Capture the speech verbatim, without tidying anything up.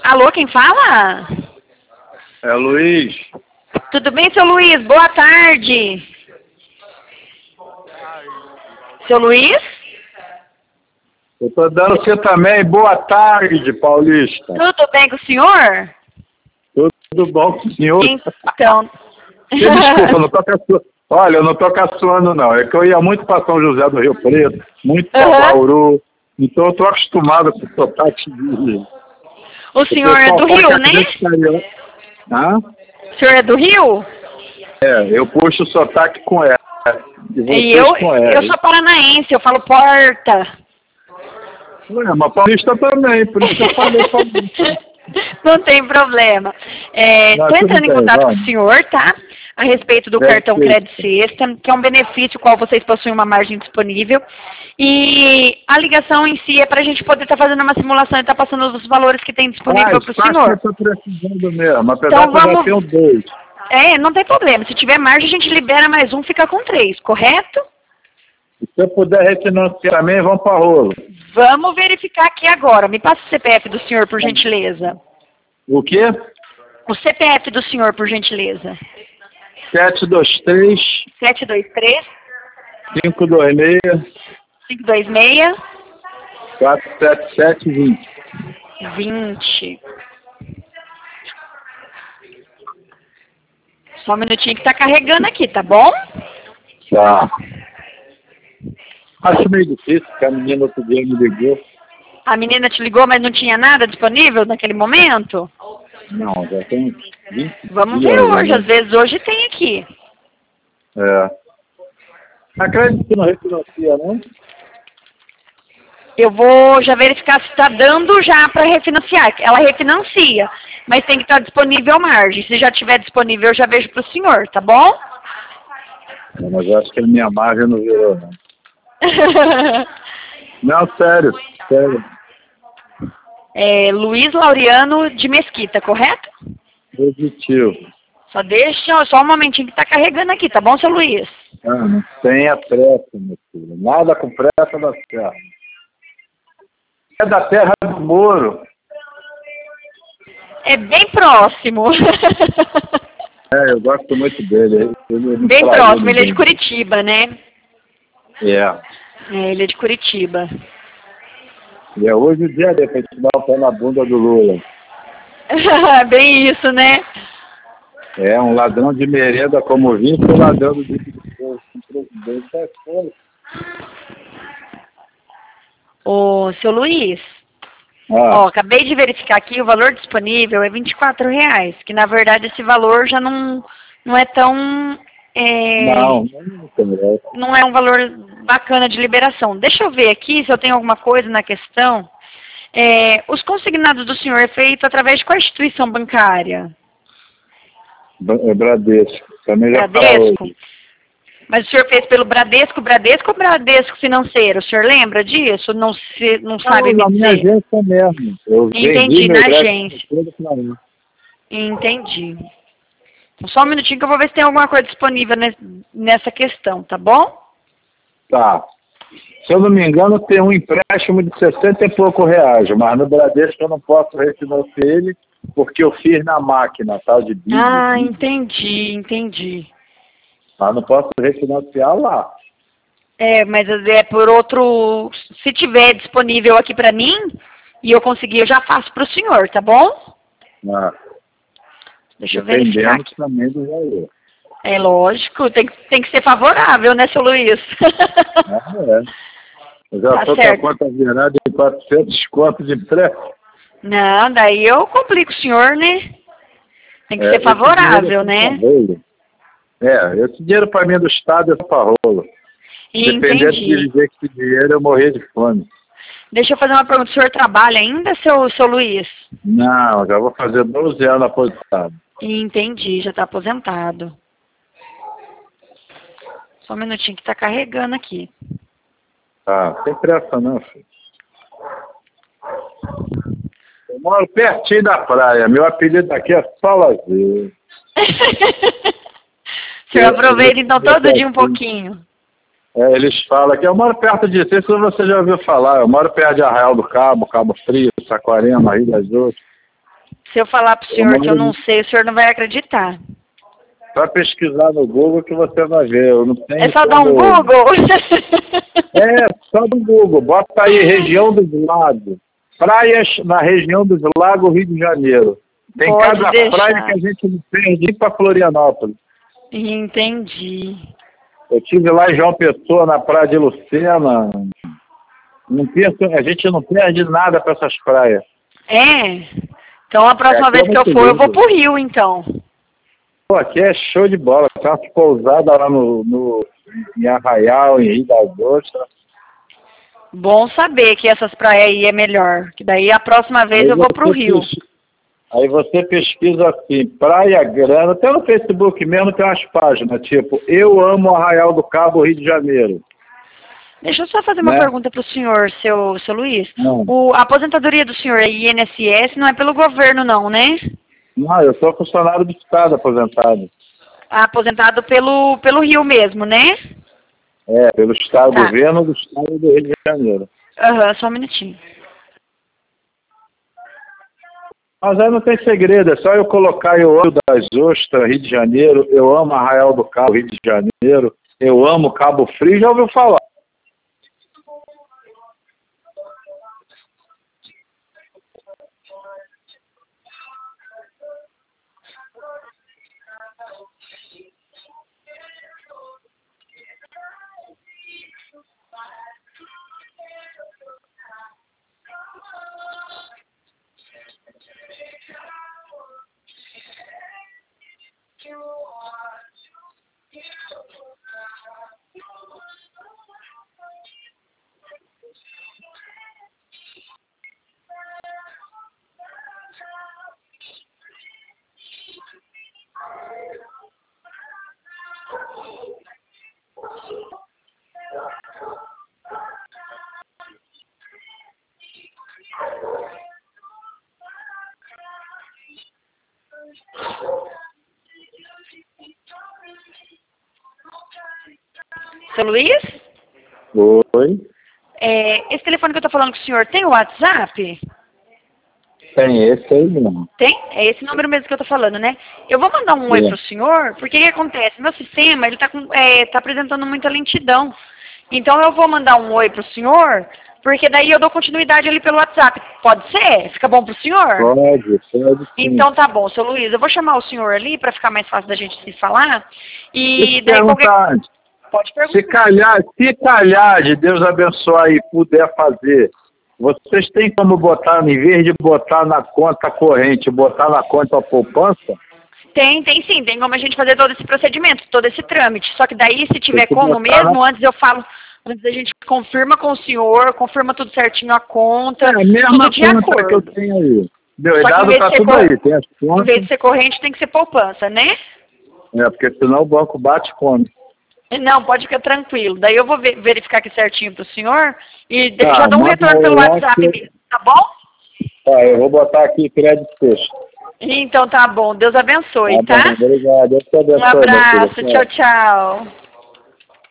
Alô, quem fala? É Luiz. Tudo bem, seu Luiz? Boa tarde. Seu Luiz? Eu tô dando você também. Boa tarde, Paulista. Tudo bem com o senhor? Tudo bom com o senhor? Então... Você desculpa, eu não tô caçoando. Olha, eu não tô caçoando, não. É que eu ia muito para São José do Rio Preto, muito para Uhum. Bauru. Então eu tô acostumado com o sotaque de... O senhor é do Rio, né? Hã? O senhor é do Rio? É, eu puxo o sotaque com ela. E, E eu, com ela. eu sou paranaense, eu falo porta. Ué, mas paulista também, por isso que eu falei paulista. Não tem problema. Estou Não, entrando tudo em bem, contato vamos. com o senhor, tá? A respeito do Deve cartão ser. Crédito Sexta, que é um benefício qual vocês possuem uma margem disponível. E a ligação em si é para a gente poder estar fazendo uma simulação e estar passando os valores que tem disponível para o Faz, senhor. que eu tô precisando mesmo, apesar Então que eu já vamos... tenho dois. É, não tem problema. Se tiver margem, a gente libera mais um, fica com três, correto? Se eu puder refinanciar também, vamos para rolo. Vamos verificar aqui agora. Me passa o C P F do senhor, por gentileza. O quê? O C P F do senhor, por gentileza. sete dois três, sete dois três, cinco dois seis, cinco dois seis, quatro sete sete, vinte. vinte. Só um minutinho que tá carregando aqui, tá bom? Tá. Acho meio difícil, porque a menina outro dia me ligou. A menina te ligou, mas não tinha nada disponível naquele momento? Não, já tem vinte Vamos dias, ver hoje, né? às vezes hoje tem aqui. É. Acredito que não refinancia, não? Eu vou já verificar se está dando já para refinanciar. Ela refinancia, mas tem que estar disponível a margem. Se já estiver disponível, eu já vejo para o senhor, tá bom? Não, mas eu acho que a minha margem não virou, não. Não, sério, sério. É Luiz Laureano de Mesquita, correto? Positivo. Só deixa, só um momentinho que tá carregando aqui, tá bom, seu Luiz? Ah, não tenha pressa, meu filho. Nada com pressa dá certo. É da terra do Moro. É bem próximo. É, eu gosto muito dele. Ele me Bem traiu próximo, ele é de bem. Curitiba, né? É. É, ele é de Curitiba. E é hoje o dia dele pra gente dar o pé na bunda do Lula. Bem isso, né? É, um ladrão de merenda como vim, foi ladrão do presidente. É foda. Ô, seu Luiz, Ah, ó, acabei de verificar aqui, o valor disponível é vinte e quatro reais, que na verdade esse valor já não, não é tão... É, não, não tem. não é um valor bacana de liberação. Deixa eu ver aqui se eu tenho alguma coisa na questão. É, os consignados do senhor é feito através de qual instituição bancária? É Bradesco. Também já Bradesco? falou. Mas o senhor fez pelo Bradesco, Bradesco ou Bradesco Financeiro? O senhor lembra disso? Não, se, não sabe Não, me na minha dizer? agência mesmo. Eu Entendi, vendi na meu ingresso agência. todo na minha. Entendi. Então, só um minutinho que eu vou ver se tem alguma coisa disponível ne- nessa questão, tá bom? Tá. Se eu não me engano, tem um empréstimo de sessenta e pouco reais, mas no Bradesco eu não posso refinanciar ele porque eu fiz na máquina, tal de Big. Ah, entendi, entendi. Mas não posso refinanciar lá. É, mas é por outro... Se tiver disponível aqui pra mim, e eu conseguir, eu já faço pro senhor, tá bom? Ah, Deixa eu verificar dependendo aqui. também do valor. É lógico, tem, que- tem que ser favorável, né, seu Luiz? Ah, é. Eu já Tá estou com a certo. conta virada em quatrocentos contos de empréstimo. Não, daí eu complico o senhor, né? Tem que É, ser esse favorável, dinheiro é né? pra rolo. É, esse dinheiro para mim do Estado é para rolo. Dependendo de Entendi. dizer que esse dinheiro eu morrer de fome. Deixa eu fazer uma pergunta. O senhor trabalha ainda, seu, seu Luiz? Não, já vou fazer doze anos aposentado. Entendi, já tá aposentado. Só um minutinho que tá carregando aqui. Tá, sem pressa não, filho. Eu moro pertinho da praia. Meu apelido aqui é Salazeiro. O senhor aproveita então todo dia um pouquinho. É, eles falam que eu moro perto disso, isso você já ouviu falar. Eu moro perto de Arraial do Cabo, Cabo Frio, Saquarema, Rio das Ostras. Se eu falar pro senhor que eu não sei, o senhor não vai acreditar. Só pesquisar no Google que você vai ver. Eu não tenho É só dar um como... Google? É, só do Google. Bota aí, região dos lagos. Praias na região dos lagos, Rio de Janeiro. Tem Pode cada deixar. praia que a gente não perde para Florianópolis. Entendi. Eu estive lá em João Pessoa, na praia de Lucena. Não penso, a gente não perde nada para essas praias. É? Então a próxima É, vez que eu for, eu vou pro Rio, então. Pô, aqui é show de bola. Tem umas pousadas lá no, no, em Arraial, em Rio das Ostras. Bom saber que essas praias aí é melhor. Que daí a próxima vez Aí eu vou você pro Rio. pes- Aí você pesquisa assim, Praia Grande, até no Facebook mesmo tem umas páginas, tipo, eu amo Arraial do Cabo, Rio de Janeiro. Deixa eu só fazer uma Né? pergunta pro senhor, seu, seu Luiz. Não. O, a aposentadoria do senhor é I N S S, não é pelo governo não, né? Não, eu sou funcionário do Estado aposentado. Aposentado pelo, pelo Rio mesmo, né? É, pelo Estado, Tá. governo do Estado do Rio de Janeiro. Aham, só um minutinho. Mas aí não tem segredo, é só eu colocar eu amo das Ostras, Rio de Janeiro, eu amo Arraial do Cabo, Rio de Janeiro, eu amo Cabo Frio, já ouviu falar? Seu Luiz? Oi, É, esse telefone que eu tô falando com o senhor tem o WhatsApp? tem esse aí mesmo. Tem? É esse número mesmo que eu tô falando, né? Eu vou mandar um oi É. pro senhor, porque o que acontece? Meu sistema, ele tá, com, é, tá apresentando muita lentidão. Então eu vou mandar um oi pro senhor, porque daí eu dou continuidade ali pelo WhatsApp. Pode ser? Fica bom pro senhor? Pode, pode sim. Então tá bom, seu Luiz. Eu vou chamar o senhor ali para ficar mais fácil da gente se falar. Deixa E eu daí qualquer... perguntar antes. Pode Se perguntar. calhar, se calhar de Deus abençoar e puder fazer, vocês têm como botar, em vez de botar na conta corrente, botar na conta poupança? Tem, tem sim. Tem como a gente fazer todo esse procedimento, todo esse trâmite. Só que daí, se tiver que como botar mesmo, na- antes eu falo... Antes a gente confirma com o senhor, confirma tudo certinho a conta, É a mesma tudo de conta que eu acordo. tenho aí. Meu Só que em dado vez tá de ser tudo cor- aí, tem as Em contas. vez de ser corrente, tem que ser poupança, né? É, porque senão o banco bate e come. Não, pode ficar tranquilo. Daí eu vou ver- verificar aqui certinho pro senhor e de- Tá, já dou um manda retorno aí, pelo eu WhatsApp acho que- mesmo, tá bom? Tá, eu vou botar aqui crédito fecho. Então tá bom. Deus abençoe, Tá tá? bom, obrigado. Deus te Um abençoe, meu filho. abraço. Tchau, tchau.